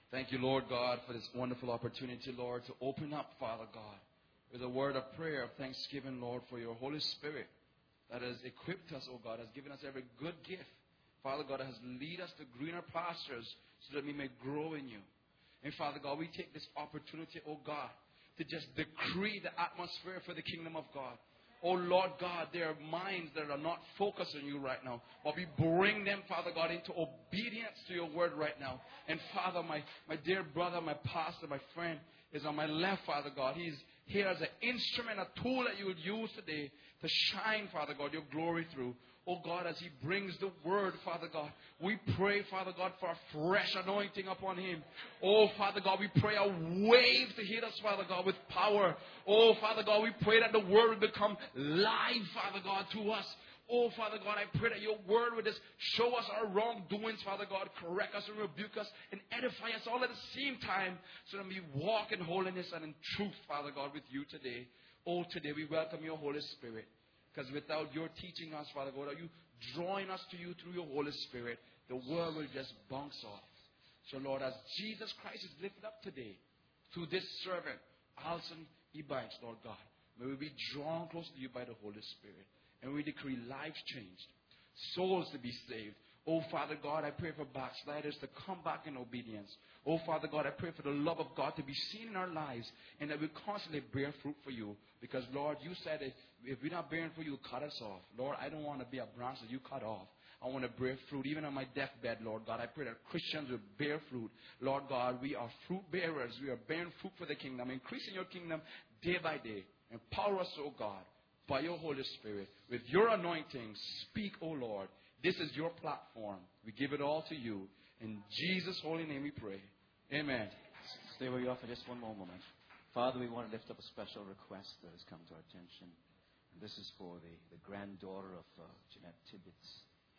Thank you, Lord God, for this wonderful opportunity, Lord, to open up, Father God, with a word of prayer, of thanksgiving, Lord, for your Holy Spirit that has equipped us, oh God, has given us every good gift. Father God, has lead us to greener pastures so that we may grow in you. And Father God, we take this opportunity, oh God, to just decree the atmosphere for the kingdom of God. Oh Lord God, there are minds that are not focused on you right now. But we bring them, Father God, into obedience to your word right now. And Father, my dear brother, my pastor, my friend is on my left, Father God. He's here as an instrument, a tool that you would use today to shine, Father God, your glory through. Oh God, as he brings the word, Father God, we pray, Father God, for a fresh anointing upon him. Oh, Father God, we pray a wave to hit us, Father God, with power. Oh, Father God, we pray that the word will become live, Father God, to us. Oh, Father God, I pray that your word will just show us our wrongdoings, Father God, correct us and rebuke us and edify us all at the same time so that we walk in holiness and in truth, Father God, with you today. Oh, today we welcome your Holy Spirit. Because without your teaching us, Father God, are you drawing us to you through your Holy Spirit, the world will just bounce off. So, Lord, as Jesus Christ is lifted up today through this servant, Alson Ebanks, Lord God, may we be drawn close to you by the Holy Spirit. And we decree lives changed, souls to be saved. Oh, Father God, I pray for backsliders to come back in obedience. Oh, Father God, I pray for the love of God to be seen in our lives and that we constantly bear fruit for you. Because, Lord, you said if we're not bearing fruit, you cut us off. Lord, I don't want to be a branch that you cut off. I want to bear fruit. Even on my deathbed, Lord God, I pray that Christians will bear fruit. Lord God, we are fruit bearers. We are bearing fruit for the kingdom. Increasing your kingdom day by day. Empower us, oh God, by your Holy Spirit. With your anointing, speak, oh Lord. This is your platform. We give it all to you. In Jesus' holy name we pray. Amen. Stay where you are for just one more moment. Father, we want to lift up a special request that has come to our attention. And this is for the granddaughter of Jeanette Tibbetts.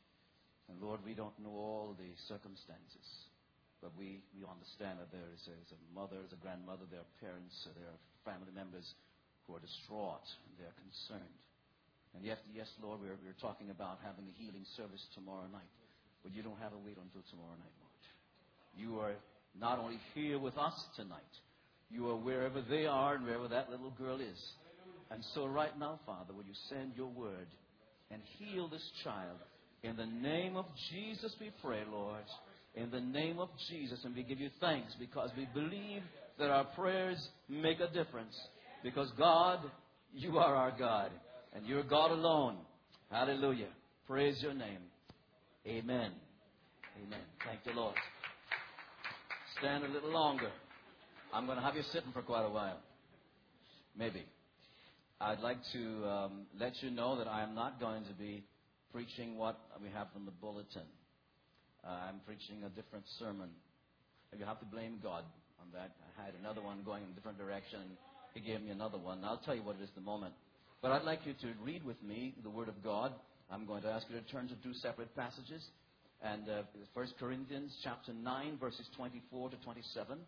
And Lord, we don't know all the circumstances, but we understand that there is a mother, there's a grandmother, there are parents, there are family members who are distraught and they are concerned. And yes, Lord, we're talking about having the healing service tomorrow night. But you don't have to wait until tomorrow night, Lord. You are not only here with us tonight, you are wherever they are and wherever that little girl is. And so right now, Father, will you send your word and heal this child? In the name of Jesus we pray, Lord. In the name of Jesus. And we give you thanks because we believe that our prayers make a difference. Because God, you are our God. And you're God alone. Hallelujah. Praise your name. Amen. Amen. Thank you, Lord. Stand a little longer. I'm going to have you sitting for quite a while. Maybe. I'd like to let you know that I am not going to be preaching what we have from the bulletin. I'm preaching a different sermon. You have to blame God on that. I had another one going in a different direction. He gave me another one. I'll tell you what it is in a moment. But I'd like you to read with me the Word of God. I'm going to ask you to turn to two separate passages. And 1 Corinthians chapter 9, verses 24 to 27.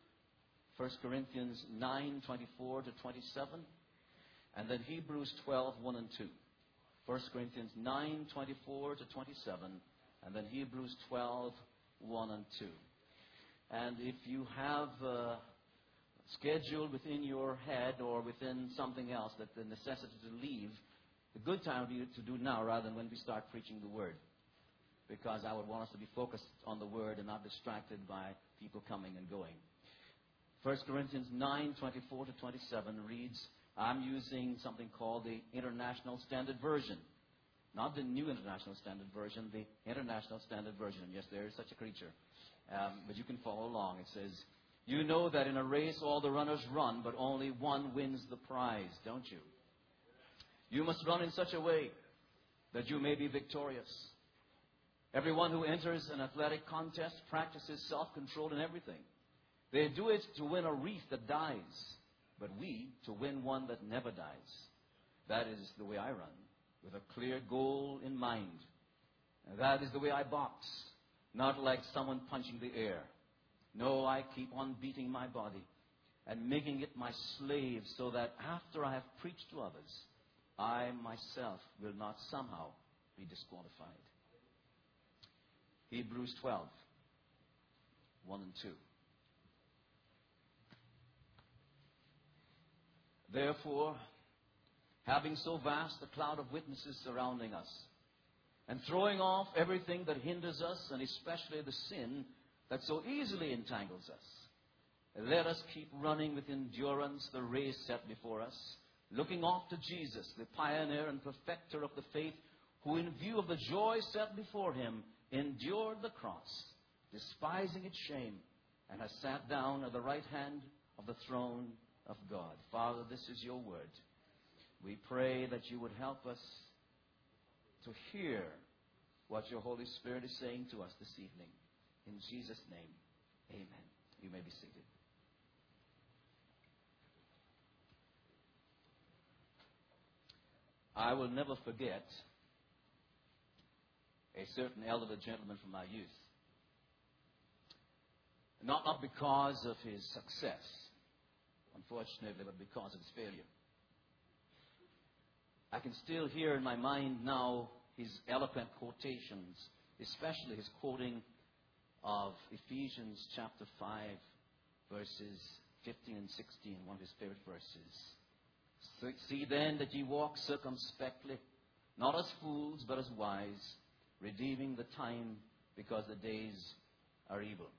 1 Corinthians 9, 24 to 27. And then Hebrews 12, 1 and 2. 1 Corinthians 9, 24 to 27. And then Hebrews 12, 1 and 2. And if you have scheduled within your head or within something else that the necessity to leave, the good time would be to do now rather than when we start preaching the Word. Because I would want us to be focused on the Word and not distracted by people coming and going. 1 Corinthians 9, 24 to 27 reads, I'm using something called the International Standard Version. Not the New International Standard Version, the International Standard Version. Yes, there is such a creature. But you can follow along. It says, you know that in a race all the runners run, but only one wins the prize, don't you? You must run in such a way that you may be victorious. Everyone who enters an athletic contest practices self-control in everything. They do it to win a wreath that dies, but we to win one that never dies. That is the way I run, with a clear goal in mind. And that is the way I box, not like someone punching the air. No, I keep on beating my body and making it my slave so that after I have preached to others, I myself will not somehow be disqualified. Hebrews 12, 1 and 2. Therefore, having so vast a cloud of witnesses surrounding us, and throwing off everything that hinders us, and especially the sin that so easily entangles us, let us keep running with endurance the race set before us, looking off to Jesus, the pioneer and perfecter of the faith, who in view of the joy set before him endured the cross, despising its shame, and has sat down at the right hand of the throne of God. Father, this is your word. We pray that you would help us to hear what your Holy Spirit is saying to us this evening. In Jesus' name, amen. You may be seated. I will never forget a certain elderly gentleman from my youth. Not because of his success, unfortunately, but because of his failure. I can still hear in my mind now his eloquent quotations, especially his quoting of Ephesians chapter 5, verses 15 and 16, one of his favorite verses. See then that ye walk circumspectly, not as fools, but as wise, redeeming the time, because the days are evil.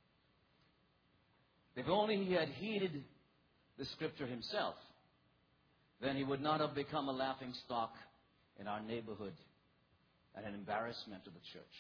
If only he had heeded the Scripture himself, then he would not have become a laughingstock in our neighborhood and an embarrassment to the church.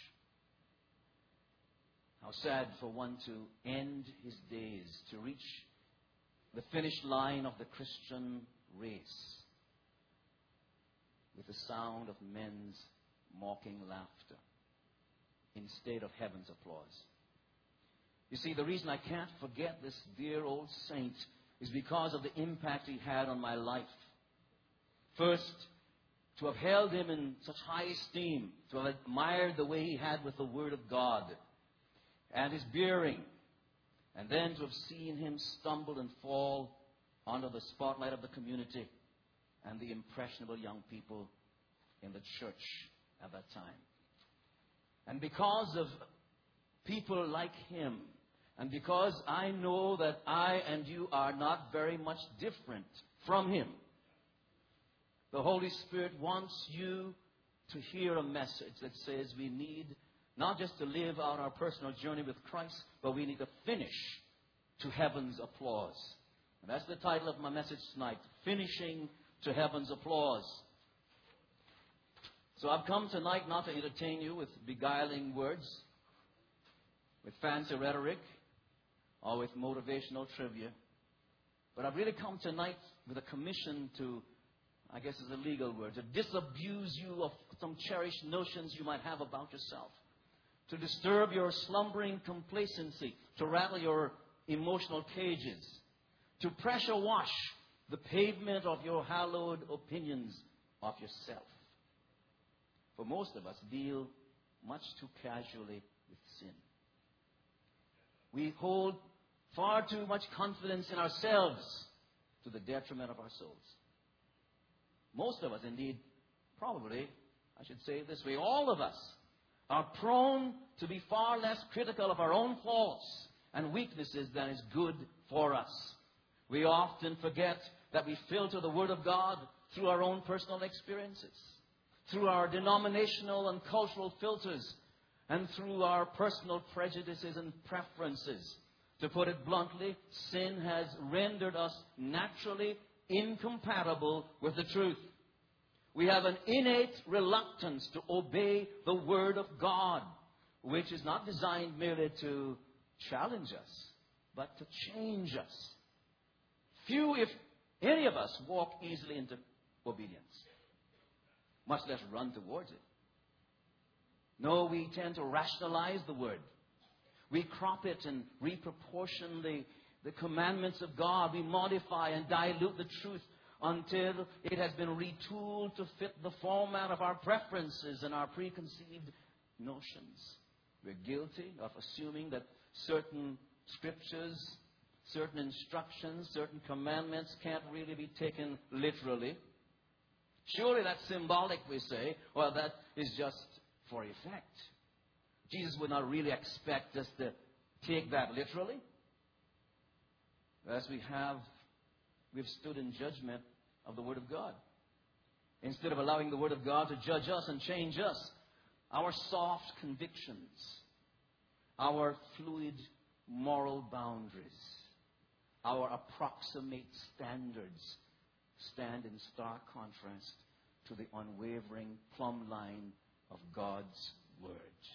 How sad for one to end his days, to reach the finish line of the Christian race with the sound of men's mocking laughter instead of heaven's applause. You see, the reason I can't forget this dear old saint is because of the impact he had on my life. First, to have held him in such high esteem, to have admired the way he had with the Word of God and his bearing, and then to have seen him stumble and fall under the spotlight of the community and the impressionable young people in the church at that time. And because of people like him, and because I know that I and you are not very much different from him, the Holy Spirit wants you to hear a message that says we need not just to live out our personal journey with Christ, but we need to finish to heaven's applause. And that's the title of my message tonight, Finishing to Heaven's Applause. So I've come tonight not to entertain you with beguiling words, with fancy rhetoric, or with motivational trivia. But I've really come tonight with a commission to, I guess is a legal word, to disabuse you of some cherished notions you might have about yourself, to disturb your slumbering complacency, to rattle your emotional cages, to pressure wash the pavement of your hallowed opinions of yourself. For most of us deal much too casually with sin. We hold far too much confidence in ourselves to the detriment of our souls. Most of us, indeed, probably, I should say it this way, all of us are prone to be far less critical of our own faults and weaknesses than is good for us. We often forget that we filter the Word of God through our own personal experiences, through our denominational and cultural filters, and through our personal prejudices and preferences. To put it bluntly, sin has rendered us naturally incompatible with the truth. We have an innate reluctance to obey the Word of God, which is not designed merely to challenge us, but to change us. Few, if any of us, walk easily into obedience, much less run towards it. No, we tend to rationalize the Word. We crop it and reproportion the commandments of God. We modify and dilute the truth until it has been retooled to fit the format of our preferences and our preconceived notions. We're guilty of assuming that certain scriptures, certain instructions, certain commandments can't really be taken literally. Surely that's symbolic, we say. Well, that is just for effect. Jesus would not really expect us to take that literally. As we have we've stood in judgment of the Word of God. Instead of allowing the Word of God to judge us and change us, our soft convictions, our fluid moral boundaries, our approximate standards stand in stark contrast to the unwavering plumb line of God's Word.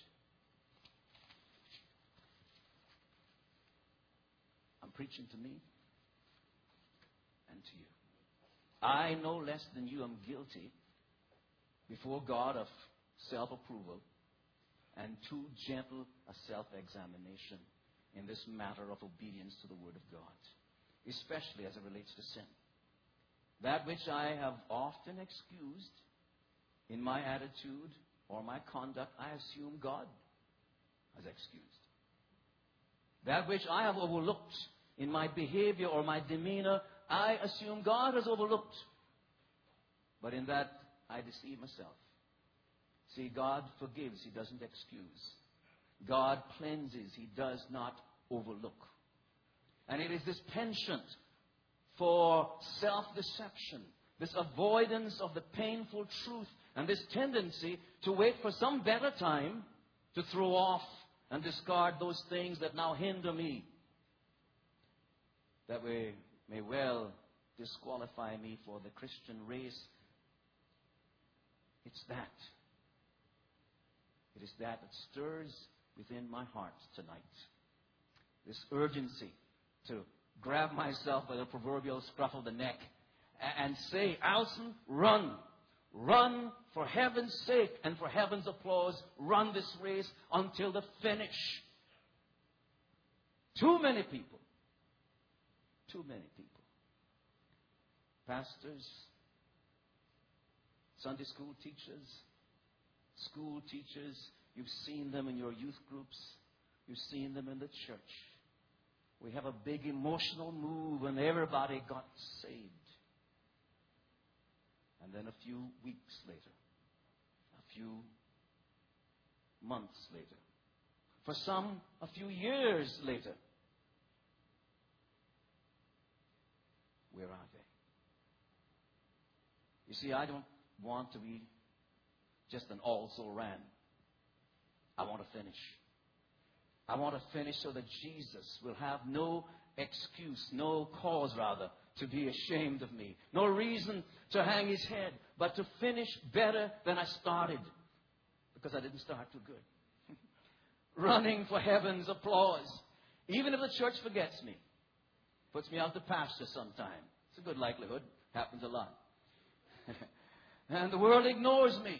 I'm preaching to me and to you. I, no less than you, am guilty before God of self-approval and too gentle a self-examination in this matter of obedience to the Word of God, especially as it relates to sin. That which I have often excused in my attitude or my conduct, I assume God has excused. That which I have overlooked in my behavior or my demeanor, I assume God has overlooked. But in that, I deceive myself. See, God forgives, He doesn't excuse. God cleanses, He does not overlook. And it is this penchant for self-deception, this avoidance of the painful truth, and this tendency to wait for some better time to throw off and discard those things that now hinder me, that may well disqualify me for the Christian race. It's that. It is that stirs within my heart tonight. This urgency to grab myself by the proverbial scruff of the neck and say, Alson, run. Run for heaven's sake and for heaven's applause. Run this race until the finish. Too many people, pastors, Sunday school teachers, you've seen them in your youth groups, you've seen them in the church. We have a big emotional move and everybody got saved. And then a few weeks later, a few months later, for some, a few years later, where are they? You see, I don't want to be just an also-ran. I want to finish. I want to finish so that Jesus will have no excuse, no cause rather, to be ashamed of me. No reason to hang his head, but to finish better than I started. Because I didn't start too good. Running for heaven's applause. Even if the church forgets me. Puts me out to pasture sometime. It's a good likelihood. Happens a lot. And the world ignores me.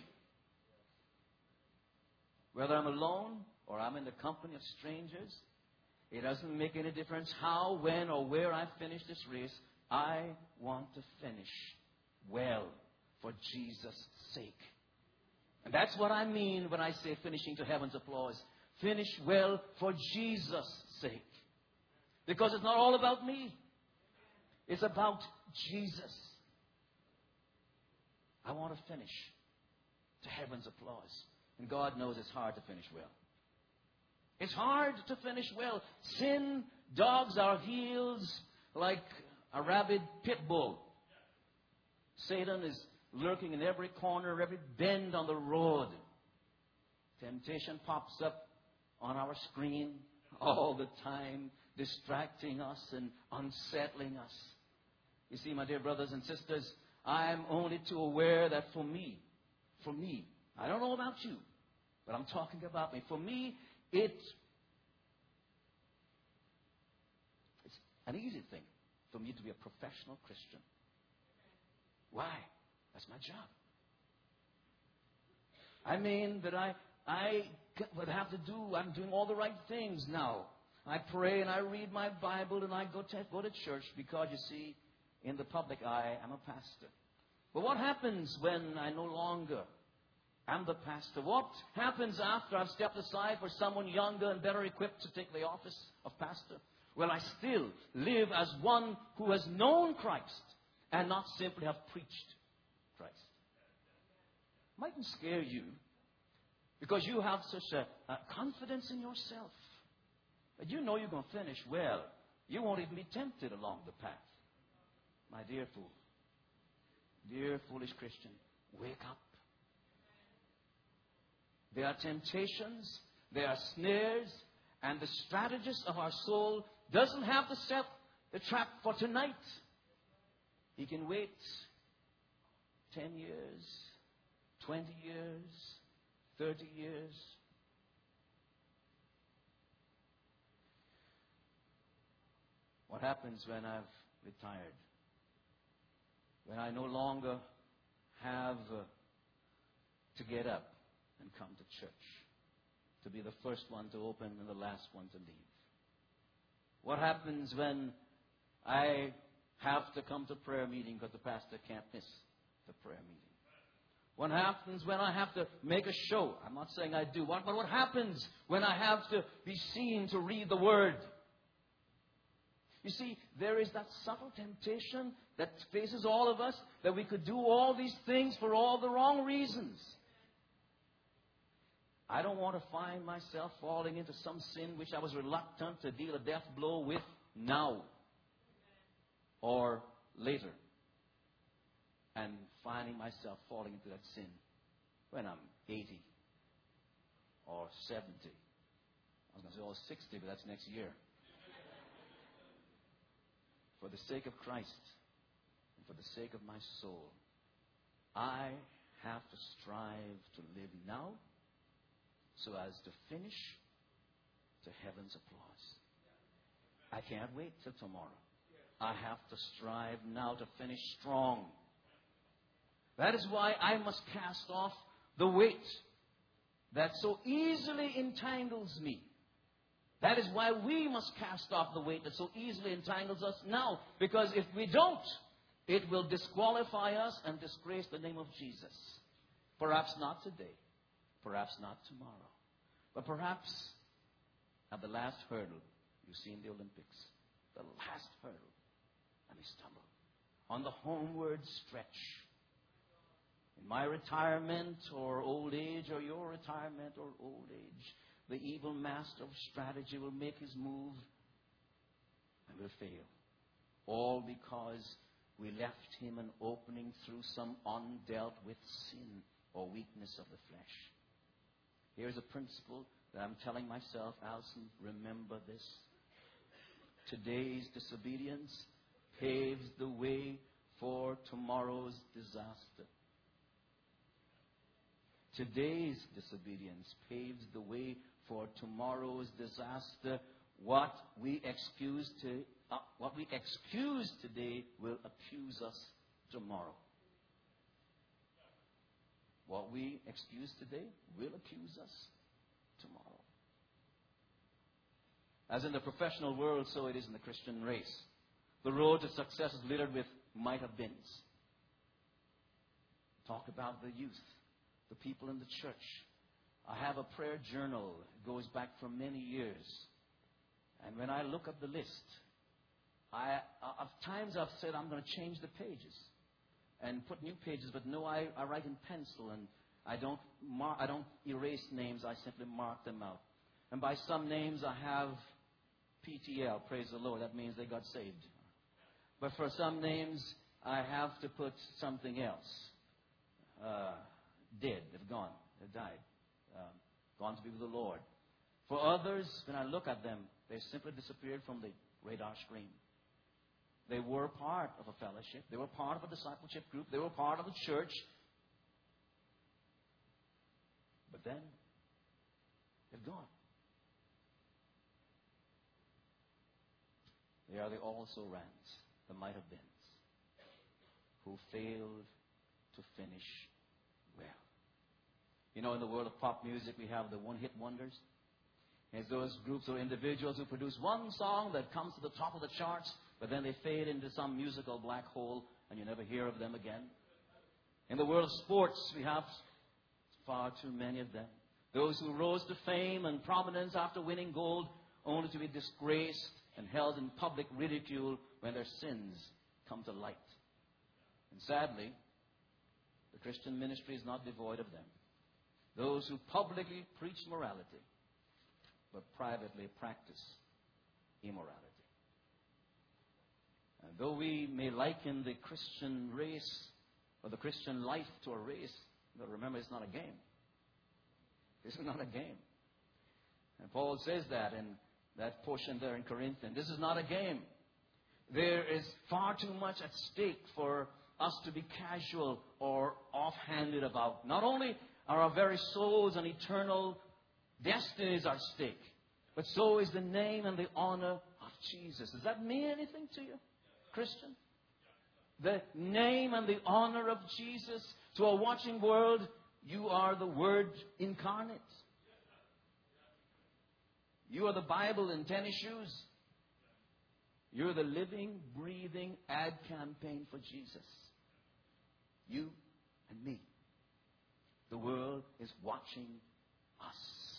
Whether I'm alone or I'm in the company of strangers, it doesn't make any difference how, when, or where I finish this race. I want to finish well for Jesus' sake. And that's what I mean when I say finishing to heaven's applause. Finish well for Jesus' sake. Because it's not all about me. It's about Jesus. I want to finish to heaven's applause. And God knows it's hard to finish well. It's hard to finish well. Sin dogs our heels like a rabid pit bull. Satan is lurking in every corner, every bend on the road. Temptation pops up on our screen all the time, distracting us and unsettling us. You see, my dear brothers and sisters, I'm only too aware that for me, I don't know about you, but I'm talking about me. For me, it's an easy thing for me to be a professional Christian. Why? That's my job. I mean that I would have to do, I'm doing all the right things now. I pray and I read my Bible and I go to church because, you see, in the public eye, I'm a pastor. But what happens when I no longer am the pastor? What happens after I've stepped aside for someone younger and better equipped to take the office of pastor? Well, I still live as one who has known Christ and not simply have preached Christ. Mightn't scare you because you have such a confidence in yourself that you know you're going to finish well. You won't even be tempted along the path. My dear fool, dear foolish Christian, wake up. There are temptations, there are snares, and the strategist of our soul doesn't have to set the trap for tonight. He can wait 10 years, 20 years, 30 years. What happens when I've retired? When I no longer have to get up and come to church, to be the first one to open and the last one to leave? What happens when I have to come to prayer meeting because the pastor can't miss the prayer meeting? What happens when I have to make a show? I'm not saying I do. But what happens when I have to be seen to read the Word? You see, there is that subtle temptation that faces all of us, that we could do all these things for all the wrong reasons. I don't want to find myself falling into some sin which I was reluctant to deal a death blow with now or later, and finding myself falling into that sin when I'm 80 or 70. I was going to say, 60, but that's next year. For the sake of Christ and for the sake of my soul, I have to strive to live now so as to finish to heaven's applause. I can't wait till tomorrow. I have to strive now to finish strong. That is why I must cast off the weight that so easily entangles me. That is why we must cast off the weight that so easily entangles us now. Because if we don't, it will disqualify us and disgrace the name of Jesus. Perhaps not today. Perhaps not tomorrow. But perhaps at the last hurdle, you see in the Olympics, the last hurdle, and we stumble. On the homeward stretch. In my retirement or old age, or your retirement or old age, the evil master of strategy will make his move and will fail. All because we left him an opening through some undealt with sin or weakness of the flesh. Here's a principle that I'm telling myself, Alison, remember this. Today's disobedience paves the way for tomorrow's disaster. Today's disobedience paves the way for tomorrow's disaster. What we excuse today will accuse us tomorrow. What we excuse today will accuse us tomorrow. As in the professional world, so it is in the Christian race. The road to success is littered with might have beens. Talk about the youth, the people in the church. I have a prayer journal. It goes back for many years. And when I look at the list, of times I've said I'm going to change the pages and put new pages, but no, I write in pencil, and I don't erase names. I simply mark them out. And by some names I have PTL, praise the Lord. That means they got saved. But for some names I have to put something else. Dead, they've gone, they've died, gone to be with the Lord. For others, when I look at them, they've simply disappeared from the radar screen. They were part of a fellowship. They were part of a discipleship group. They were part of the church. But then, they've gone. They are the also-rans, the might-have-beens, who failed to finish well. You know, in the world of pop music, we have the one-hit wonders. It's those groups or individuals who produce one song that comes to the top of the charts, but then they fade into some musical black hole, and you never hear of them again. In the world of sports, we have far too many of them. Those who rose to fame and prominence after winning gold, only to be disgraced and held in public ridicule when their sins come to light. And sadly, the Christian ministry is not devoid of them. Those who publicly preach morality, but privately practice immorality. And Though we may liken the Christian race or the Christian life to a race, but remember, it's not a game. This is not a game. And Paul says that in that portion there in Corinthians. This is not a game. There is far too much at stake for us to be casual or offhanded about. Not only are our very souls and eternal destinies at stake, but so is the name and the honor of Jesus. Does that mean anything to you, Christian? The name and the honor of Jesus. To a watching world, you are the Word incarnate. You are the Bible in tennis shoes. You're the living, breathing ad campaign for Jesus. You and me. The world is watching us.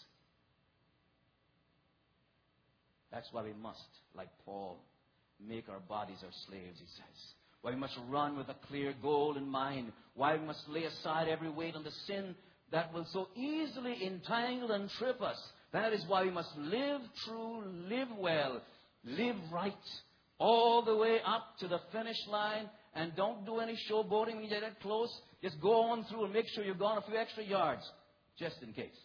That's why we must, like Paul, make our bodies our slaves, he says. Why we must run with a clear goal in mind. Why we must lay aside every weight on the sin that will so easily entangle and trip us. That is why we must live true, live well, live right, all the way up to the finish line. And don't do any showboating when you get that close. Just go on through and make sure you've gone a few extra yards, just in case.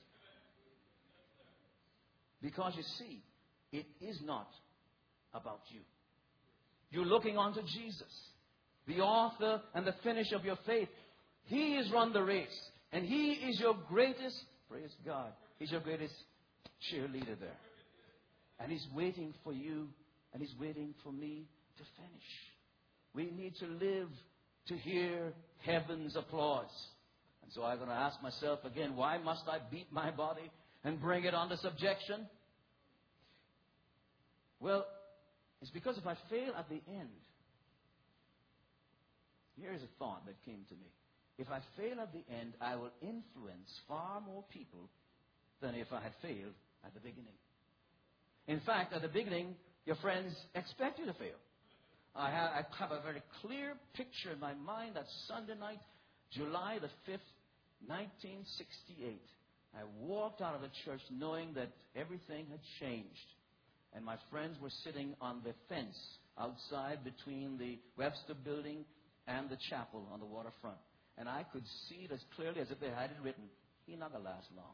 Because you see, it is not about you. You're looking onto Jesus, the author and the finisher of your faith. He has run the race. And He is your greatest, praise God, He's your greatest cheerleader there. And He's waiting for you, and He's waiting for me to finish. We need to live to hear heaven's applause. And so I'm going to ask myself again, why must I beat my body and bring it under subjection? Well, it's because if I fail at the end, here's a thought that came to me. If I fail at the end, I will influence far more people than if I had failed at the beginning. In fact, at the beginning, your friends expect you to fail. I have a very clear picture in my mind that Sunday night, July the 5th, 1968. I walked out of the church knowing that everything had changed. And my friends were sitting on the fence outside between the Webster building and the chapel on the waterfront. And I could see it as clearly as if they had it written. He's not going to last long.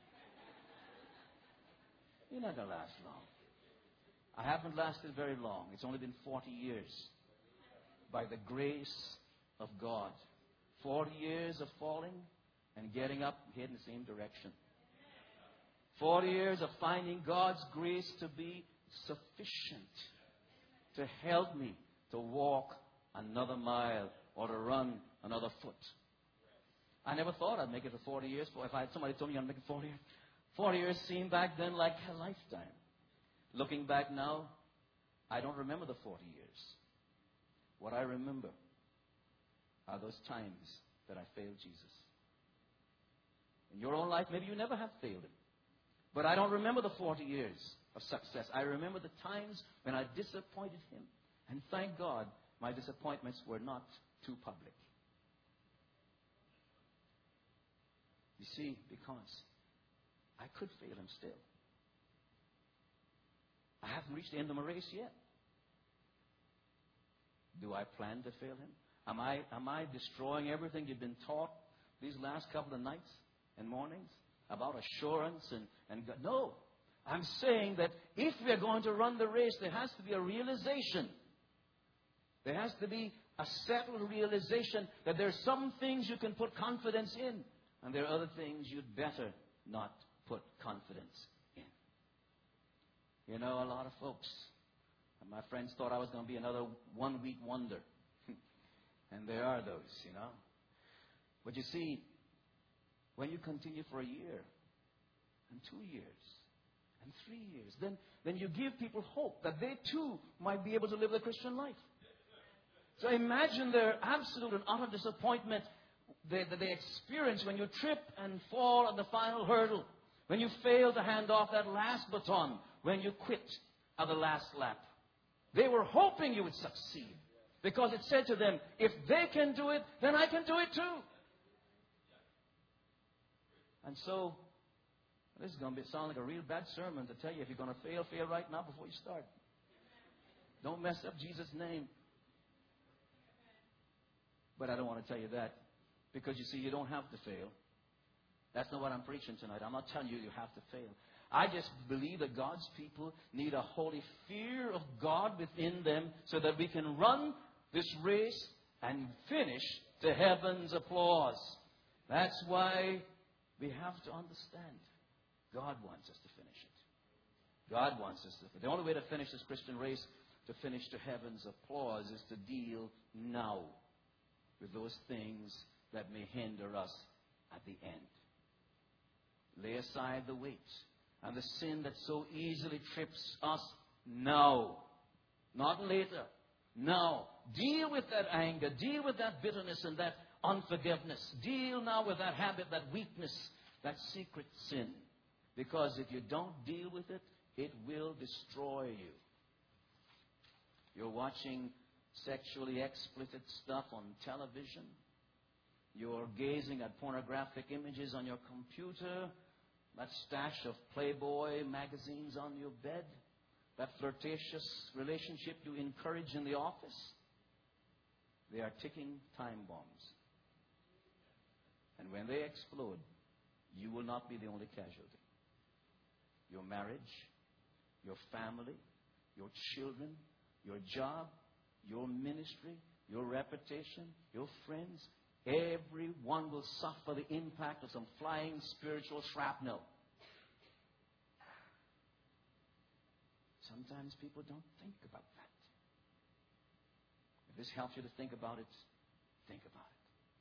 He's not going to last long. I haven't lasted very long. It's only been 40 years. By the grace of God. 40 years of falling and getting up and heading the same direction. 40 years of finding God's grace to be sufficient to help me to walk another mile or to run another foot. I never thought I'd make it to 40 years. If I had somebody told me I'd make it 40 years. 40 years seemed back then like a lifetime. Looking back now, I don't remember the 40 years. What I remember are those times that I failed Jesus. In your own life, maybe you never have failed Him. But I don't remember the 40 years of success. I remember the times when I disappointed Him. And thank God, my disappointments were not too public. You see, because I could fail Him still. I haven't reached the end of my race yet. Do I plan to fail Him? Am I destroying everything you've been taught these last couple of nights and mornings about assurance and God? No. I'm saying that if we're going to run the race, there has to be a realization. There has to be a settled realization that there are some things you can put confidence in, and there are other things you'd better not put confidence in. You know, a lot of folks, and my friends thought I was going to be another one-week wonder. And there are those, you know. But you see, when you continue for a year, and 2 years, and 3 years, then you give people hope that they too might be able to live the Christian life. So imagine their absolute and utter disappointment that they experience when you trip and fall at the final hurdle, when you fail to hand off that last baton, when you quit at the last lap. They were hoping you would succeed because it said to them, if they can do it, then I can do it too. And so, this is going to sound like a real bad sermon to tell you if you're going to fail right now before you start. Don't mess up Jesus' name. But I don't want to tell you that because, you see, you don't have to fail. That's not what I'm preaching tonight. I'm not telling you you have to fail. I just believe that God's people need a holy fear of God within them so that we can run this race and finish to heaven's applause. That's why we have to understand God wants us to finish it. God wants us to. The only way to finish this Christian race, to finish to heaven's applause, is to deal now with those things that may hinder us at the end. Lay aside the weight and the sin that so easily trips us now. Not later. Now. Deal with that anger. Deal with that bitterness and that unforgiveness. Deal now with that habit, that weakness, that secret sin. Because if you don't deal with it, it will destroy you. You're watching sexually explicit stuff on television. You're gazing at pornographic images on your computer. That stash of Playboy magazines on your bed. That flirtatious relationship you encourage in the office. They are ticking time bombs. And when they explode, you will not be the only casualty. Your marriage, your family, your children, your job, your ministry, your reputation, your friends, everyone will suffer the impact of some flying spiritual shrapnel. Sometimes people don't think about that. If this helps you to think about it, think about it.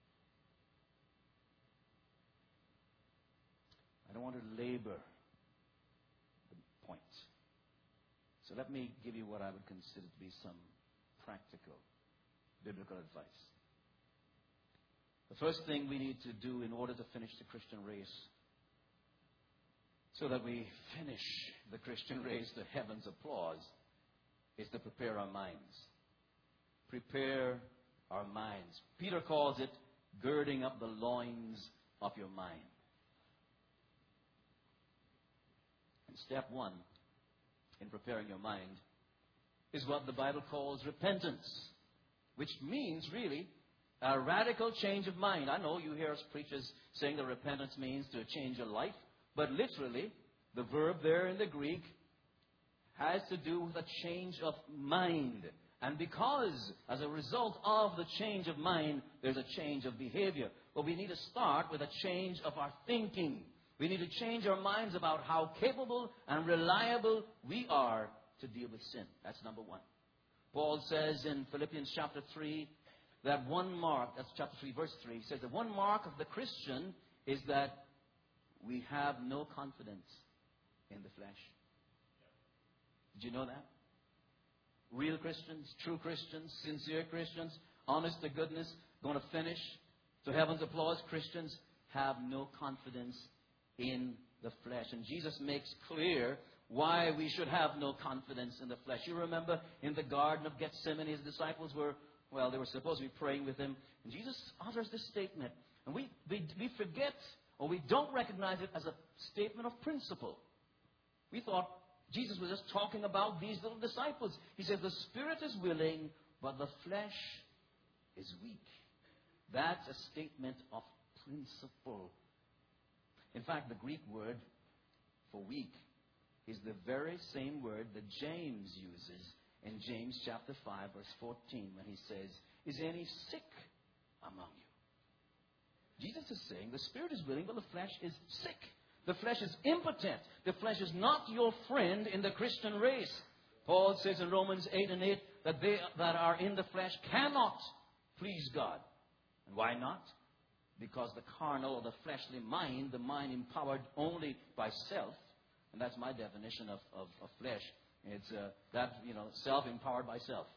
I don't want to labor the point. So let me give you what I would consider to be some practical biblical advice. The first thing we need to do in order to finish the Christian race, so that we finish the Christian race to heaven's applause, is to prepare our minds. Prepare our minds. Peter calls it girding up the loins of your mind. And step one in preparing your mind is what the Bible calls repentance, which means really a radical change of mind. I know you hear us preachers saying that repentance means to change your life, but literally, the verb there in the Greek has to do with a change of mind. And because, as a result of the change of mind, there's a change of behavior. But we need to start with a change of our thinking. We need to change our minds about how capable and reliable we are to deal with sin. That's number one. Paul says in Philippians chapter 3 that one mark, that's chapter 3, verse 3, he says that one mark of the Christian is that we have no confidence in the flesh. Did you know that? Real Christians, true Christians, sincere Christians, honest to goodness, going to finish to heaven's applause Christians have no confidence in the flesh. And Jesus makes clear why we should have no confidence in the flesh. You remember in the Garden of Gethsemane, his disciples were supposed to be praying with him. And Jesus utters this statement. And we forget, or we don't recognize it as a statement of principle. We thought Jesus was just talking about these little disciples. He said, the spirit is willing, but the flesh is weak. That's a statement of principle. In fact, the Greek word for weak is the very same word that James uses in James chapter 5, verse 14, when he says, is any sick among you? Jesus is saying the spirit is willing, but the flesh is sick. The flesh is impotent. The flesh is not your friend in the Christian race. Paul says in Romans 8:8 that they that are in the flesh cannot please God. And why not? Because the carnal or the fleshly mind, the mind empowered only by self, and that's my definition of flesh. It's self-empowered by self.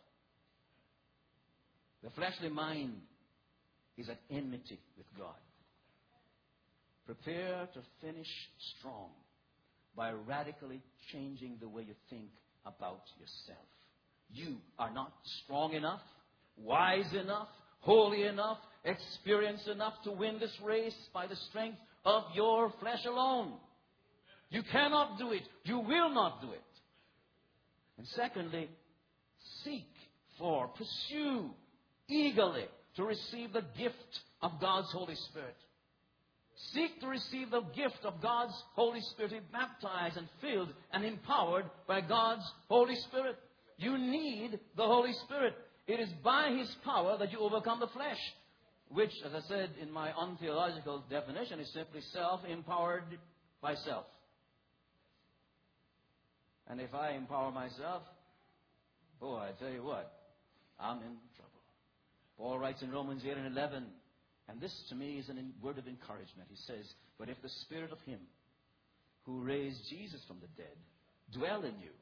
The fleshly mind is at enmity with God. Prepare to finish strong by radically changing the way you think about yourself. You are not strong enough, wise enough, holy enough, experienced enough to win this race by the strength of your flesh alone. You cannot do it. You will not do it. And secondly, pursue eagerly to receive the gift of God's Holy Spirit. Seek to receive the gift of God's Holy Spirit, be baptized and filled and empowered by God's Holy Spirit. You need the Holy Spirit. It is by His power that you overcome the flesh, which, as I said in my untheological definition, is simply self-empowered by self. And if I empower myself, boy, I tell you what, I'm in trouble. Paul writes in Romans 8 and 11, and this to me is a word of encouragement. He says, but if the Spirit of Him who raised Jesus from the dead dwell in you,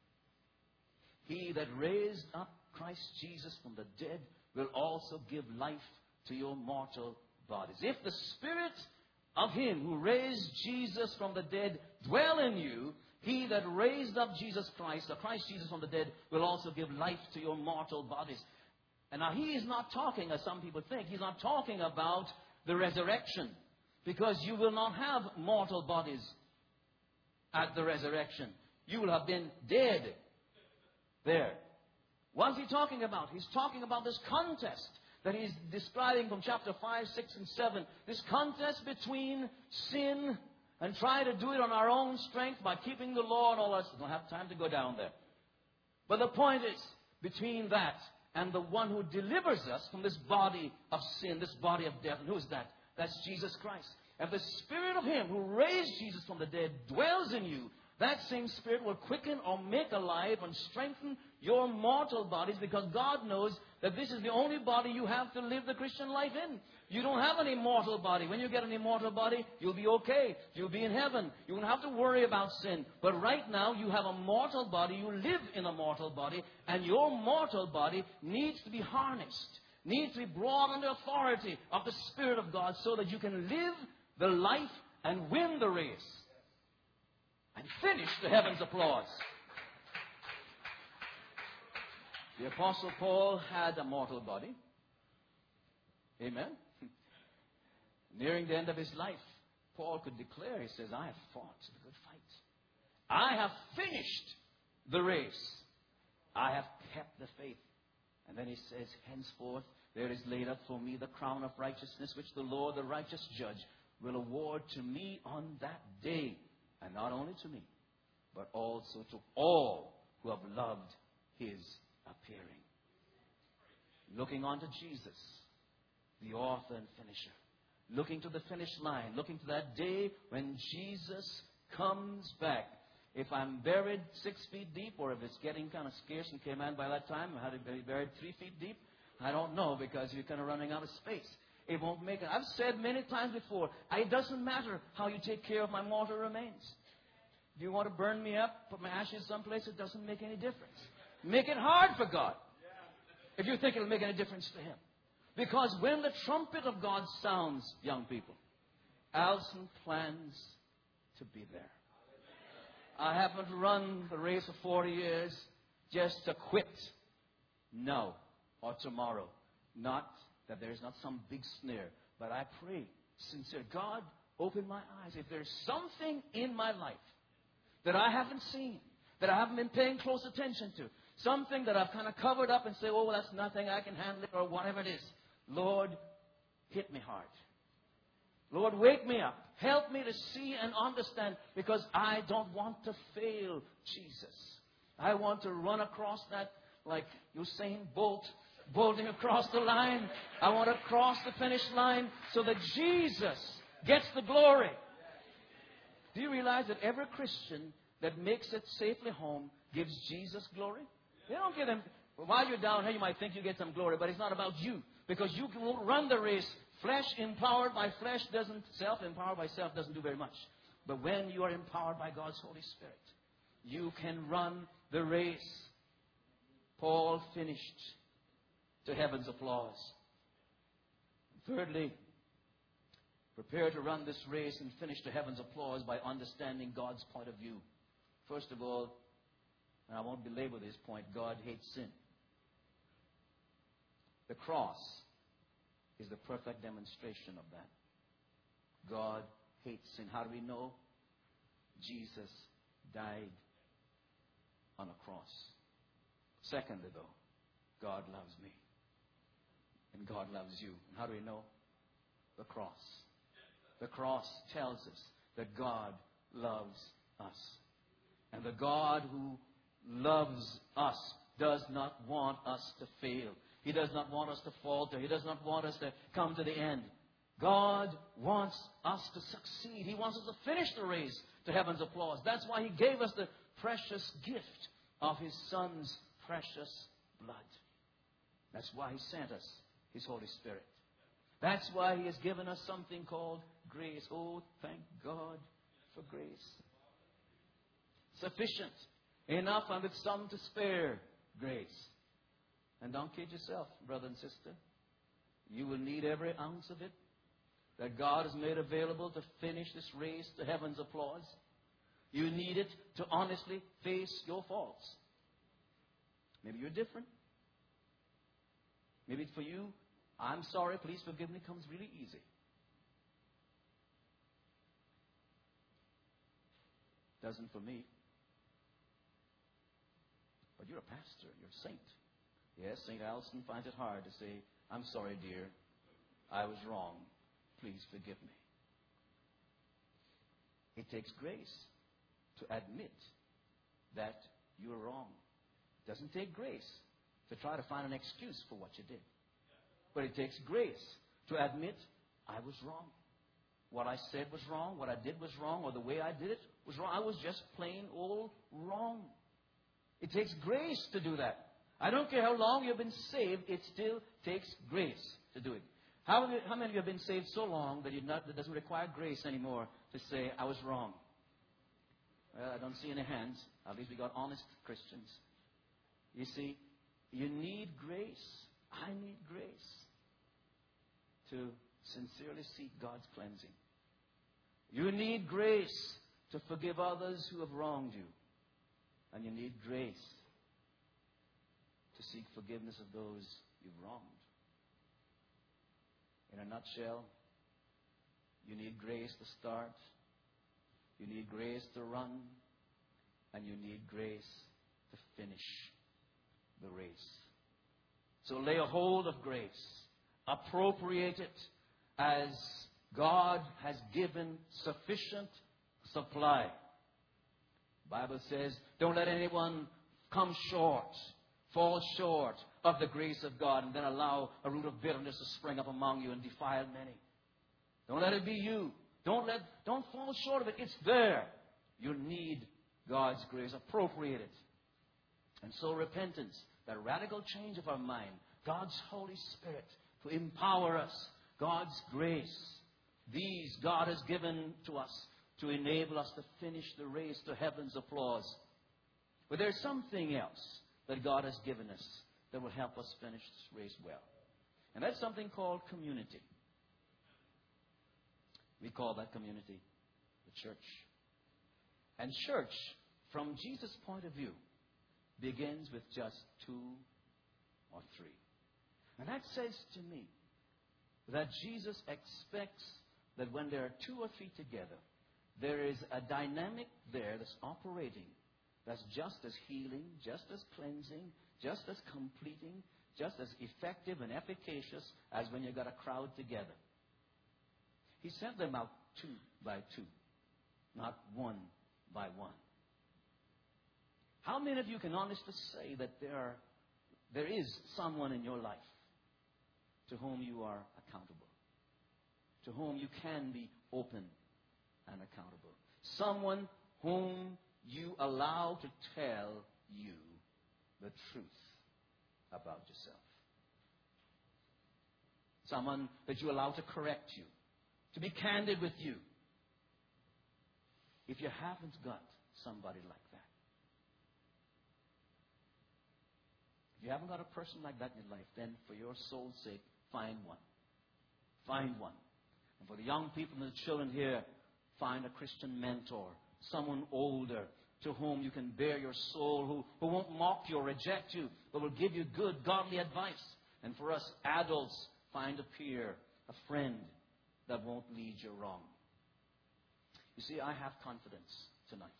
He that raised up Christ Jesus from the dead will also give life to your mortal bodies. If the Spirit of Him who raised Jesus from the dead dwell in you, He that raised up Jesus Christ, or Christ Jesus from the dead, will also give life to your mortal bodies. And now He is not talking, as some people think, He's not talking about the resurrection. Because you will not have mortal bodies at the resurrection. You will have been dead there. What's He talking about? He's talking about this contest that He's describing from chapter 5, 6, and 7. This contest between sin and trying to do it on our own strength by keeping the law and all that. I don't have time to go down there. But the point is, between that and the one who delivers us from this body of sin, this body of death. And who is that? That's Jesus Christ. And the Spirit of Him who raised Jesus from the dead dwells in you. That same Spirit will quicken or make alive and strengthen your mortal bodies, because God knows that this is the only body you have to live the Christian life in. You don't have an immortal body. When you get an immortal body, you'll be okay. You'll be in heaven. You won't have to worry about sin. But right now, you have a mortal body. You live in a mortal body. And your mortal body needs to be harnessed, needs to be brought under authority of the Spirit of God, so that you can live the life and win the race and finish to heaven's applause. The Apostle Paul had a mortal body. Amen. Nearing the end of his life, Paul could declare, he says, I have fought the good fight. I have finished the race. I have kept the faith. And then he says, henceforth there is laid up for me the crown of righteousness, which the Lord, the righteous judge, will award to me on that day. And not only to me, but also to all who have loved His appearing. Looking unto Jesus, the author and finisher. Looking to the finish line. Looking to that day when Jesus comes back. If I'm buried 6 feet deep, or if it's getting kind of scarce and came in by that time, I had to be buried 3 feet deep, I don't know, because you're kind of running out of space. It won't make it. I've said many times before, it doesn't matter how you take care of my mortal remains. If you want to burn me up, put my ashes someplace, it doesn't make any difference. Make it hard for God, if you think it'll make any difference to Him. Because when the trumpet of God sounds, young people, Alison plans to be there. I haven't run the race of 40 years just to quit now or tomorrow. Not that there's not some big snare, but I pray, sincere, God, open my eyes. If there's something in my life that I haven't seen, that I haven't been paying close attention to, something that I've kind of covered up and say, oh, well, that's nothing, I can handle it, or whatever it is. Lord, hit me hard. Lord, wake me up. Help me to see and understand, because I don't want to fail Jesus. I want to run across that like Usain Bolt, bolting across the line. I want to cross the finish line so that Jesus gets the glory. Do you realize that every Christian that makes it safely home gives Jesus glory? They don't give Him. While you're down here, you might think you get some glory, but it's not about you. Because you won't run the race. Flesh empowered by flesh doesn't, self-empowered by self doesn't do very much. But when you are empowered by God's Holy Spirit, you can run the race. Paul finished to heaven's applause. Thirdly, prepare to run this race and finish to heaven's applause by understanding God's point of view. First of all, and I won't belabor this point, God hates sin. The cross is the perfect demonstration of that. God hates sin. How do we know? Jesus died on a cross. Secondly, though, God loves me. and God loves you. And how do we know? The cross. The cross tells us that God loves us. And the God who loves us does not want us to fail. He does not want us to falter. He does not want us to come to the end. God wants us to succeed. He wants us to finish the race to heaven's applause. That's why He gave us the precious gift of His Son's precious blood. That's why He sent us His Holy Spirit. That's why He has given us something called grace. Oh, thank God for grace. Sufficient. Enough and with some to spare grace. And don't kid yourself, brother and sister. You will need every ounce of it that God has made available to finish this race to heaven's applause. You need it to honestly face your faults. Maybe you're different. Maybe for you, I'm sorry, please forgive me, comes really easy. Doesn't for me. But you're a pastor, you're a saint. Yes, St. Alston finds it hard to say, I'm sorry, dear, I was wrong. Please forgive me. It takes grace to admit that you're wrong. It doesn't take grace to try to find an excuse for what you did. But it takes grace to admit I was wrong. What I said was wrong, what I did was wrong, or the way I did it was wrong. I was just plain old wrong. It takes grace to do that. I don't care how long you've been saved, it still takes grace to do it. How many of you have been saved so long that it doesn't require grace anymore to say, I was wrong? Well, I don't see any hands. At least we got honest Christians. You see, you need grace. I need grace to sincerely seek God's cleansing. You need grace to forgive others who have wronged you. And you need grace to seek forgiveness of those you've wronged. In a nutshell, you need grace to start, you need grace to run, and you need grace to finish the race. So lay a hold of grace. Appropriate it as God has given sufficient supply. The Bible says, don't let anyone come short, fall short of the grace of God, and then allow a root of bitterness to spring up among you and defile many. Don't let it be you. Don't fall short of it. It's there. You need God's grace. Appropriate it. And so repentance, that radical change of our mind, God's Holy Spirit to empower us, God's grace, these God has given to us to enable us to finish the race to heaven's applause. But there's something else that God has given us that will help us finish this race well. And that's something called community. We call that community the church. And church, from Jesus' point of view, begins with just 2 or 3. And that says to me that Jesus expects that when there are 2 or 3 together, there is a dynamic there that's operating that's just as healing, just as cleansing, just as completing, just as effective and efficacious as when you've got a crowd together. He sent them out 2 by 2, not 1 by 1. How many of you can honestly say that there is someone in your life to whom you are accountable, to whom you can be open and accountable? Someone whom you allow to tell you the truth about yourself. Someone that you allow to correct you, to be candid with you. If you haven't got somebody like that, if you haven't got a person like that in your life, then for your soul's sake, find one. Find one. And for the young people and the children here, find a Christian mentor, someone older to whom you can bare your soul, who won't mock you or reject you, but will give you good, godly advice. And for us adults, find a peer, a friend that won't lead you wrong. You see, I have confidence tonight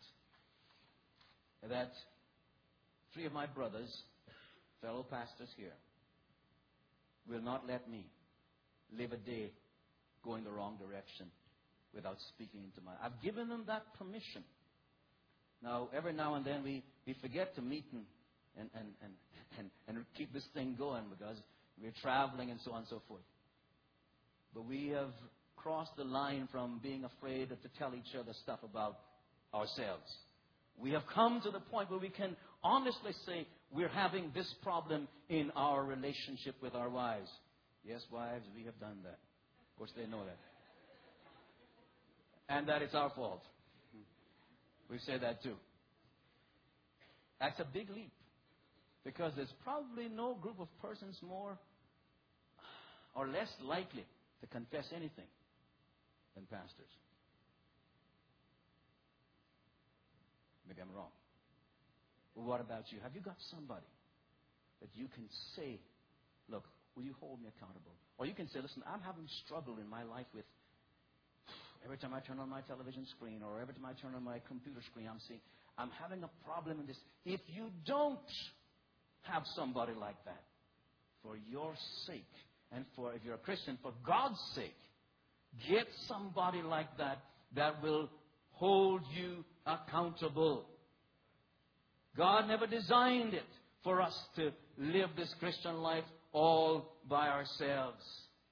that 3 of my brothers, fellow pastors here, will not let me live a day going the wrong direction without speaking into my... I've given them that permission. Now, every now and then we forget to meet and keep this thing going because we're traveling and so on and so forth. But we have crossed the line from being afraid to tell each other stuff about ourselves. We have come to the point where we can honestly say we're having this problem in our relationship with our wives. Yes, wives, we have done that. Of course, they know that. And that it's our fault. We've said that too. That's a big leap. Because there's probably no group of persons more or less likely to confess anything than pastors. Maybe I'm wrong. But what about you? Have you got somebody that you can say, look, will you hold me accountable? Or you can say, listen, I'm having struggle in my life with every time I turn on my television screen or every time I turn on my computer screen, I'm having a problem in this. If you don't have somebody like that, for your sake, and for, if you're a Christian, for God's sake, get somebody like that will hold you accountable. God never designed it for us to live this Christian life all by ourselves.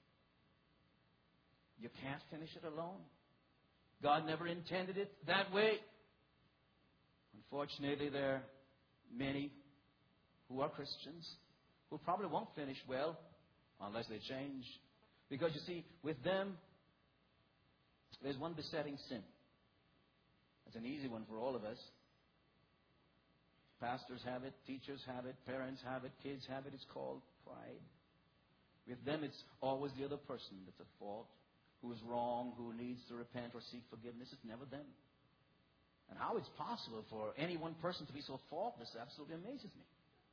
You can't finish it alone. God never intended it that way. Unfortunately, there are many who are Christians who probably won't finish well unless they change. Because you see, with them, there's one besetting sin. It's an easy one for all of us. Pastors have it, teachers have it, parents have it, kids have it. It's called pride. With them, it's always the other person that's at fault, who is wrong, who needs to repent or seek forgiveness. It's never them. And how it's possible for any one person to be so faultless absolutely amazes me.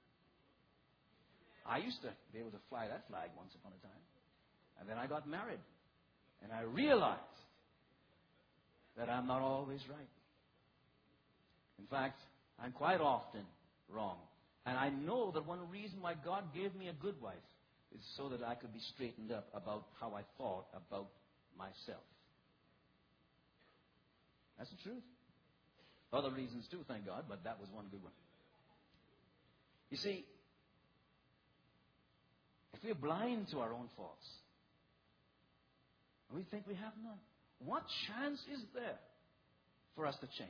I used to be able to fly that flag once upon a time. And then I got married. And I realized that I'm not always right. In fact, I'm quite often wrong. And I know that one reason why God gave me a good wife is so that I could be straightened up about how I thought about myself. That's the truth. Other reasons too, thank God, but that was one good one. You see, if we're blind to our own faults, and we think we have none, what chance is there for us to change?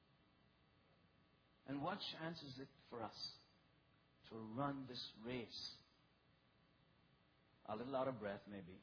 And what chance is it for us to run this race? A little out of breath, maybe,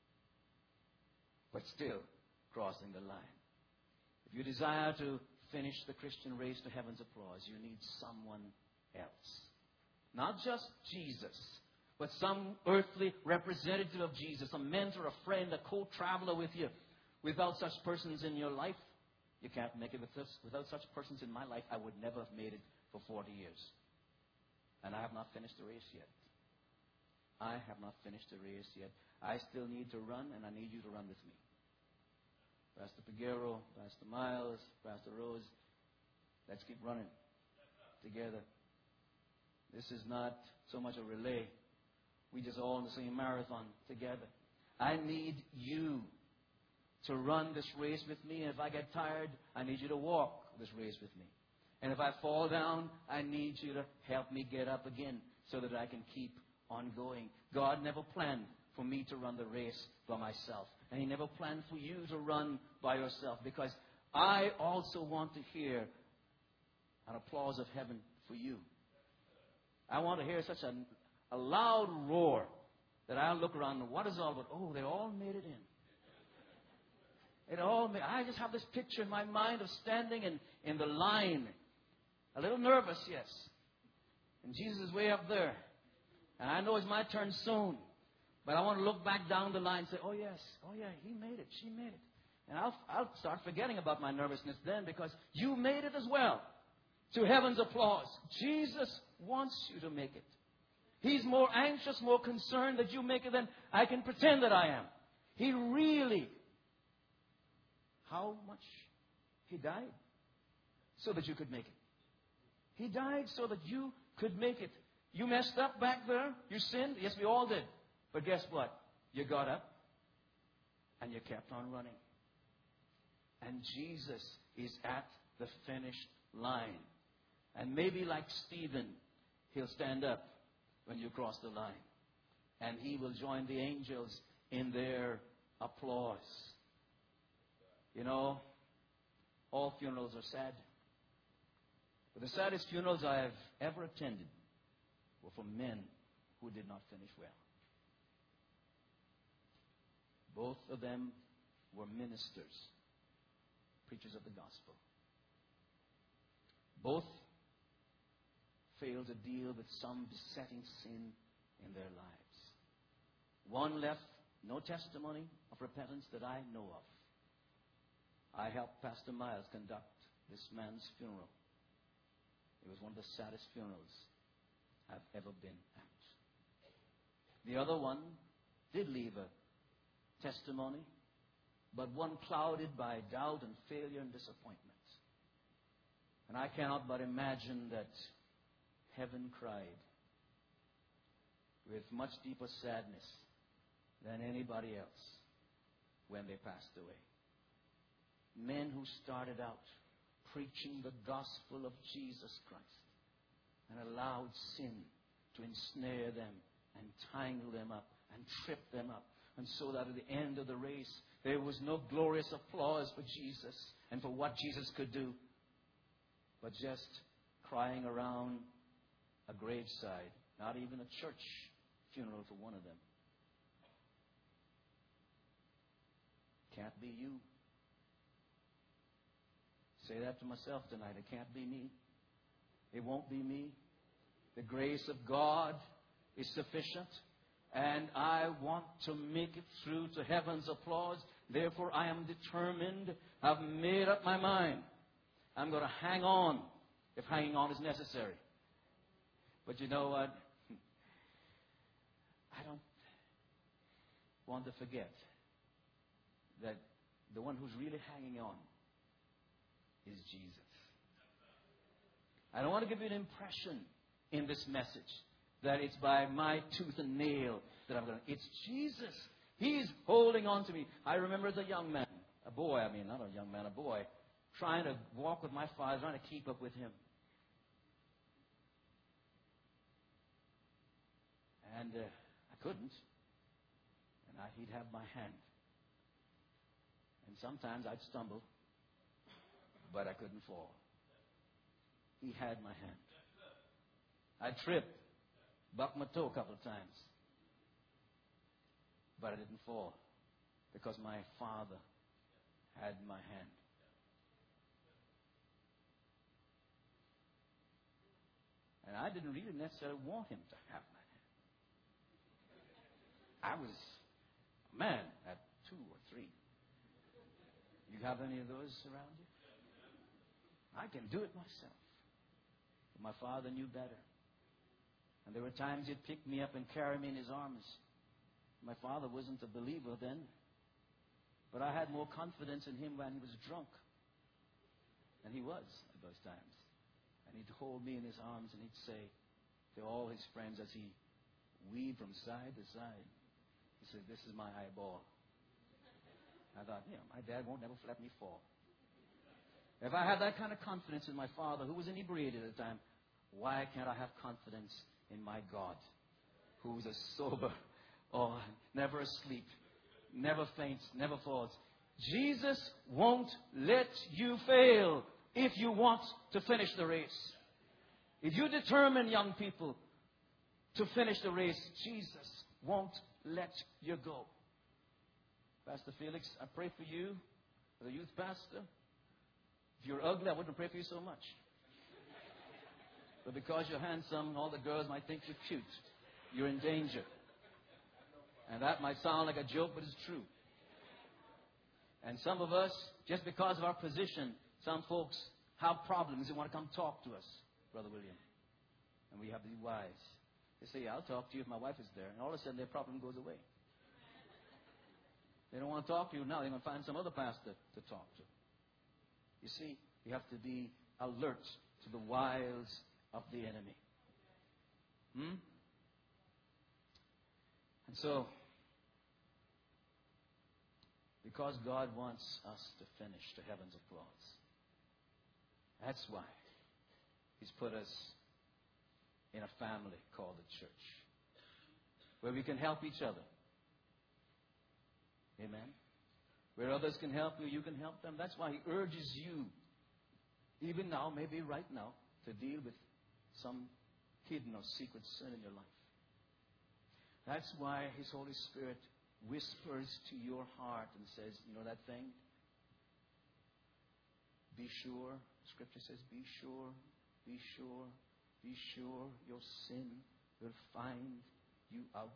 but still crossing the line. If you desire to finish the Christian race to heaven's applause, you need someone else. Not just Jesus, but some earthly representative of Jesus, a mentor, a friend, a co-traveler with you. Without such persons in your life, you can't make it. Without such persons in my life, I would never have made it for 40 years. And I have not finished the race yet. I have not finished the race yet. I still need to run, and I need you to run with me. Pastor Piguero, Pastor Miles, Pastor Rose, let's keep running together. This is not so much a relay. We just all in the same marathon together. I need you to run this race with me. And if I get tired, I need you to walk this race with me. And if I fall down, I need you to help me get up again so that I can keep on going. God never planned for me to run the race by myself. And He never planned for you to run by yourself, because I also want to hear an applause of heaven for you. I want to hear such a loud roar that I look around and what is all about? Oh, they all made it in. I just have this picture in my mind of standing in the line. A little nervous, yes. And Jesus is way up there. And I know it's my turn soon. But I want to look back down the line and say, oh yes, he made it, she made it. And I'll start forgetting about my nervousness then, because you made it as well. To heaven's applause. Jesus wants you to make it. He's more anxious, more concerned that you make it than I can pretend that I am. He really... How much? He died so that you could make it. He died so that you could make it. You messed up back there. You sinned. Yes, we all did. But guess what? You got up and you kept on running. And Jesus is at the finished line. And maybe like Stephen, he'll stand up when you cross the line. And he will join the angels in their applause. You know, all funerals are sad. But the saddest funerals I have ever attended were for men who did not finish well. Both of them were ministers, preachers of the gospel. Both failed to deal with some besetting sin in their lives. One left no testimony of repentance that I know of. I helped Pastor Miles conduct this man's funeral. It was one of the saddest funerals I've ever been at. The other one did leave a testimony, but one clouded by doubt and failure and disappointment. And I cannot but imagine that heaven cried with much deeper sadness than anybody else when they passed away. Men who started out preaching the gospel of Jesus Christ and allowed sin to ensnare them and tangle them up and trip them up. And so that at the end of the race, there was no glorious applause for Jesus and for what Jesus could do, but just crying around a graveside, not even a church funeral for one of them. Can't be you. Say that to myself tonight. It can't be me. It won't be me. The grace of God is sufficient. And I want to make it through to heaven's applause. Therefore, I am determined. I've made up my mind. I'm going to hang on if hanging on is necessary. But you know what? I don't want to forget that the one who's really hanging on is Jesus. I don't want to give you an impression in this message that it's by my tooth and nail that I'm going to... It's Jesus. He's holding on to me. I remember as a young man, a boy, trying to walk with my father, trying to keep up with him. And I couldn't. And he'd have my hand. And sometimes I'd stumble, but I couldn't fall. He had my hand. I'd trip, buck my toe a couple of times, but I didn't fall because my Father had my hand. And I didn't really necessarily want him to have my hand. I was a man at 2 or 3. You have any of those around you? I can do it myself. But my father knew better. And there were times he'd pick me up and carry me in his arms. My father wasn't a believer then. But I had more confidence in him when he was drunk. And he was at those times. And he'd hold me in his arms and he'd say to all his friends as he weaved from side to side, he said, "This is my eyeball." I thought, my dad won't never let me fall. If I had that kind of confidence in my father, who was inebriated at the time, why can't I have confidence in my God, who's a sober, never asleep, never faints, never falls? Jesus won't let you fail if you want to finish the race. If you determine, young people, to finish the race, Jesus won't let you go. Pastor Felix, I pray for you, the youth pastor. If you're ugly, I wouldn't pray for you so much. But because you're handsome, all the girls might think you're cute. You're in danger. And that might sound like a joke, but it's true. And some of us, just because of our position, some folks have problems. They want to come talk to us, Brother William. And we have to be wise. They say, "I'll talk to you if my wife is there." And all of a sudden, their problem goes away. They don't want to talk to you now. They're going to find some other pastor to talk to. You see, you have to be alert to the wiles of the enemy. And So, because God wants us to finish to heaven's applause, that's why He's put us in a family called the church, where we can help each other. Amen? Where others can help you, you can help them. That's why He urges you, even now, maybe right now, to deal with some hidden or secret sin in your life. That's why His Holy Spirit whispers to your heart and says, you know that thing? Be sure, Scripture says, be sure, be sure, be sure your sin will find you out.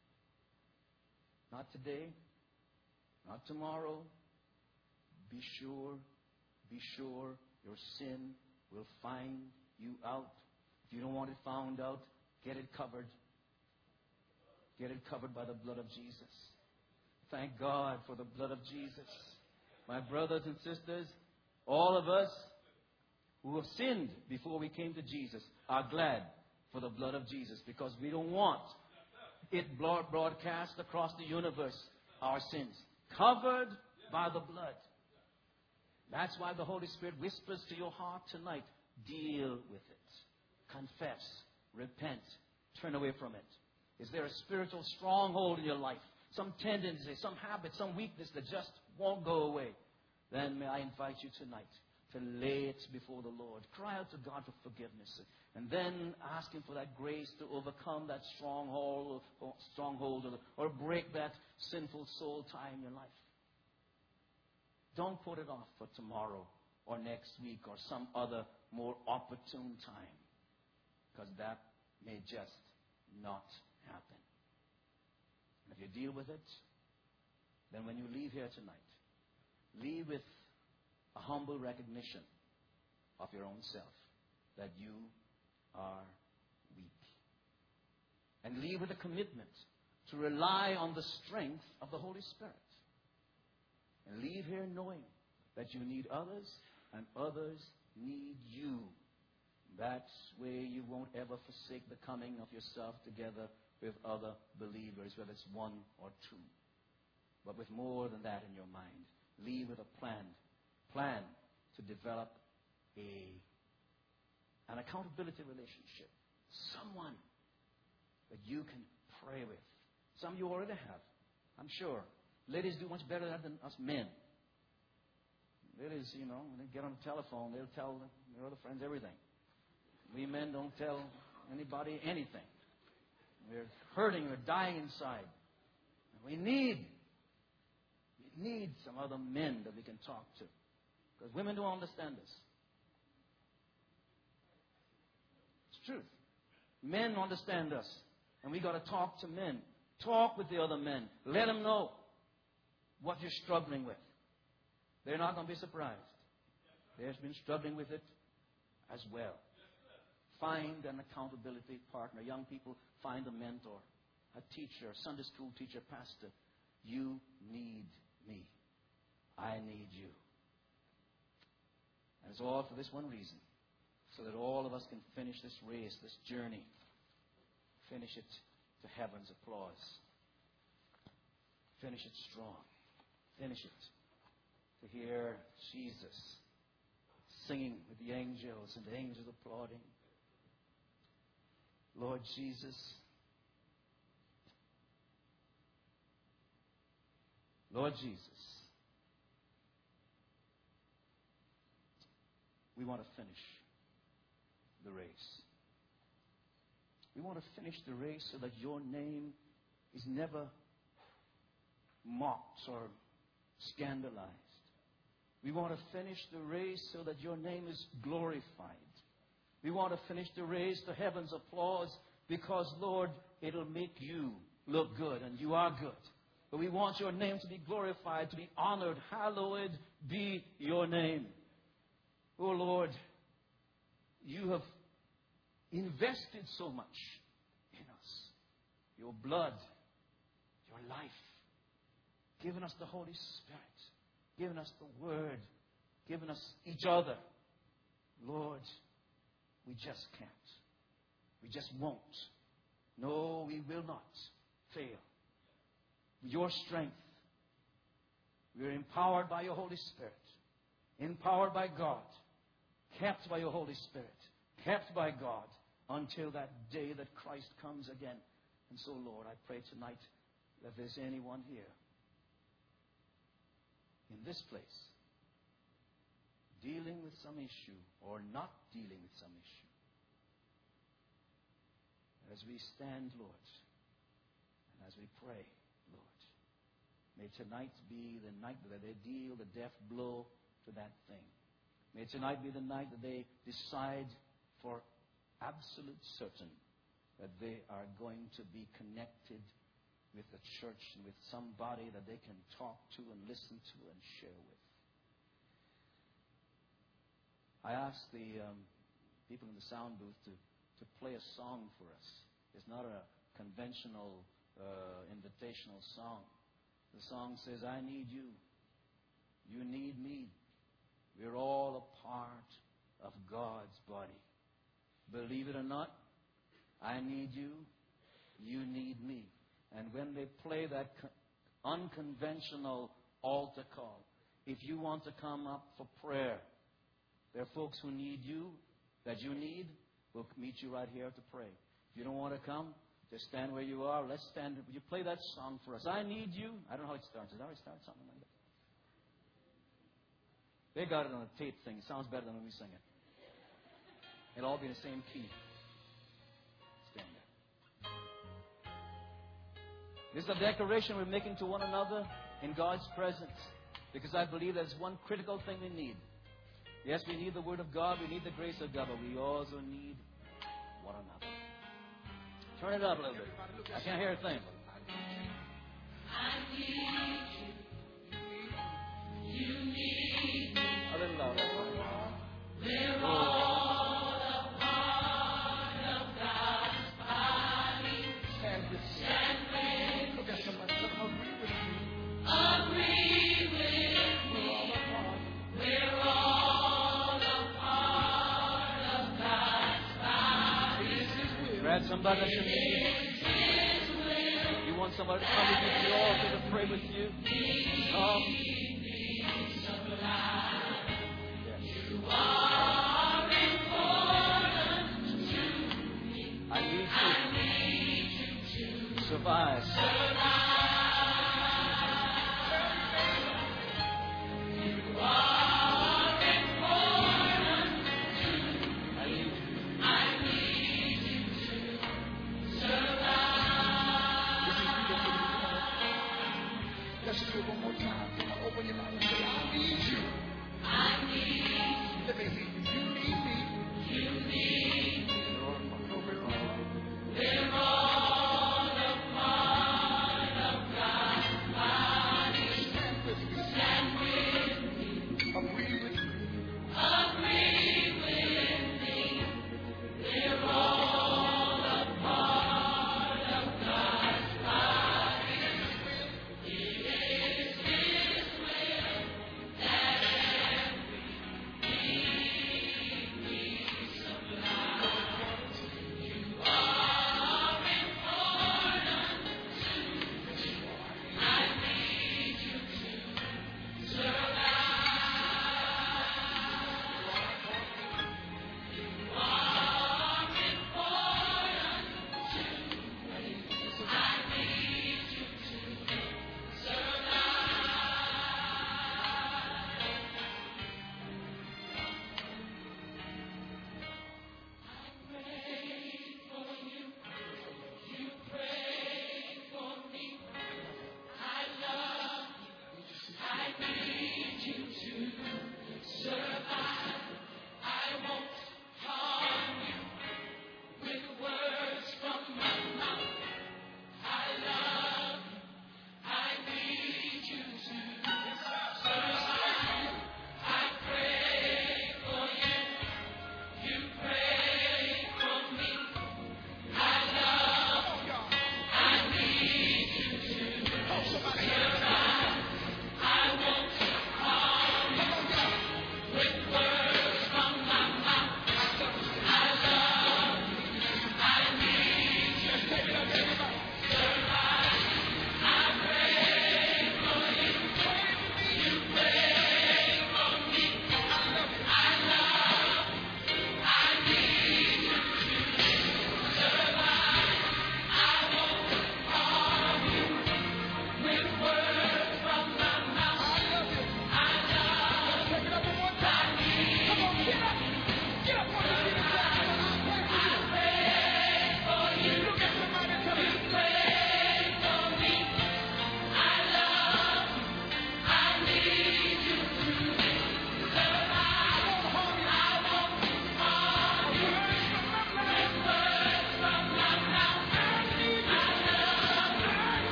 Not today, not tomorrow. Be sure your sin will find you out. If you don't want it found out, get it covered. Get it covered by the blood of Jesus. Thank God for the blood of Jesus. My brothers and sisters, all of us who have sinned before we came to Jesus are glad for the blood of Jesus, because we don't want it broadcast across the universe, our sins, covered by the blood. That's why the Holy Spirit whispers to your heart tonight, deal with it. Confess, repent, turn away from it. Is there a spiritual stronghold in your life? Some tendency, some habit, some weakness that just won't go away? Then may I invite you tonight to lay it before the Lord. Cry out to God for forgiveness. And then ask Him for that grace to overcome that stronghold or break that sinful soul tie in your life. Don't put it off for tomorrow or next week or some other more opportune time, because that may just not happen. And if you deal with it, then when you leave here tonight, leave with a humble recognition of your own self, that you are weak. And leave with a commitment to rely on the strength of the Holy Spirit. And leave here knowing that you need others and others need you. That's where you won't ever forsake the coming of yourself together with other believers, whether it's one or two. But with more than that in your mind. Leave with a plan to develop an accountability relationship. Someone that you can pray with. Some you already have, I'm sure. Ladies do much better than us men. Ladies, when they get on the telephone, they'll tell their other friends everything. We men don't tell anybody anything. We're hurting, we're dying inside. And we need some other men that we can talk to. Because women don't understand this. It's truth. Men understand us. And we got to talk to men. Talk with the other men. Let them know what you're struggling with. They're not going to be surprised. They've been struggling with it as well. Find an accountability partner. Young people, find a mentor, a teacher, a Sunday school teacher, pastor. You need me. I need you. And it's all for this one reason. So that all of us can finish this race, this journey. Finish it to heaven's applause. Finish it strong. Finish it to hear Jesus singing with the angels and the angels applauding. Lord Jesus, Lord Jesus, we want to finish the race. We want to finish the race so that your name is never mocked or scandalized. We want to finish the race so that your name is glorified. We want to finish the race to heaven's applause because, Lord, it'll make you look good, and you are good. But we want your name to be glorified, to be honored. Hallowed be your name. Oh, Lord, you have invested so much in us. Your blood, your life, given us the Holy Spirit, given us the Word, given us each other. Lord, we just can't. We just won't. No, we will not fail your strength. We are empowered by your Holy Spirit, empowered by God, kept by your Holy Spirit, kept by God until that day that Christ comes again. And so, Lord, I pray tonight that if there's anyone here in this place dealing with some issue or not dealing with some issue, as we stand, Lord, and as we pray, Lord, may tonight be the night that they deal the death blow to that thing. May tonight be the night that they decide for absolute certain that they are going to be connected with the church and with somebody that they can talk to and listen to and share with. I asked the people in the sound booth to play a song for us. It's not a conventional invitational song. The song says, I need you. You need me. We're all a part of God's body. Believe it or not, I need you. You need me. And when they play that unconventional altar call, if you want to come up for prayer, there are folks who need you, that you need. We'll meet you right here to pray. If you don't want to come, just stand where you are. Let's stand. Would you play that song for us? I need you. I don't know how it starts. Does it already start something like that? They got it on a tape thing. It sounds better than when we sing it. It'll all be in the same key. Stand there. This is a declaration we're making to one another in God's presence, because I believe there's one critical thing we need. Yes, we need the Word of God, we need the grace of God, but we also need one another. Turn it up a little bit. I can't hear a thing. I need you. You need me. A little louder. We're all a part of God's body. Stand with me. Stand with Look at somebody. Let them agree with you. Agree with me. We're all a part of God's body. Grab somebody that you need. You want somebody to come with you to the altar to pray with you? Come. You are important to me. I need I need you to survive. You are important to I need you. I need you to survive. Let's do it one more time. Come on, open your mouth and say, I need you. I need you. Let me hear you. You need me. You need me. No, we're all. We're all a part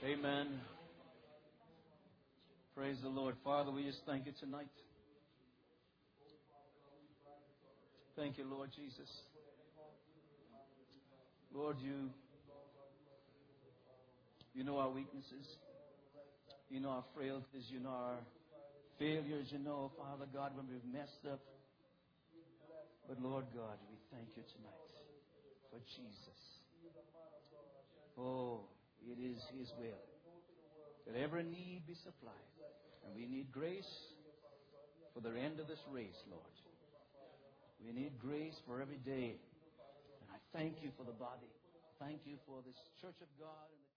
Amen. Praise the Lord. Father, we just thank you tonight. Thank you, Lord Jesus. Lord, you know our weaknesses. You know our frailties. You know our failures. You know, Father God, when we've messed up. But Lord God, we thank you tonight for Jesus. Oh, it is His will that every need be supplied. And we need grace for the end of this race, Lord. We need grace for every day. And I thank you for the body. Thank you for this church of God. And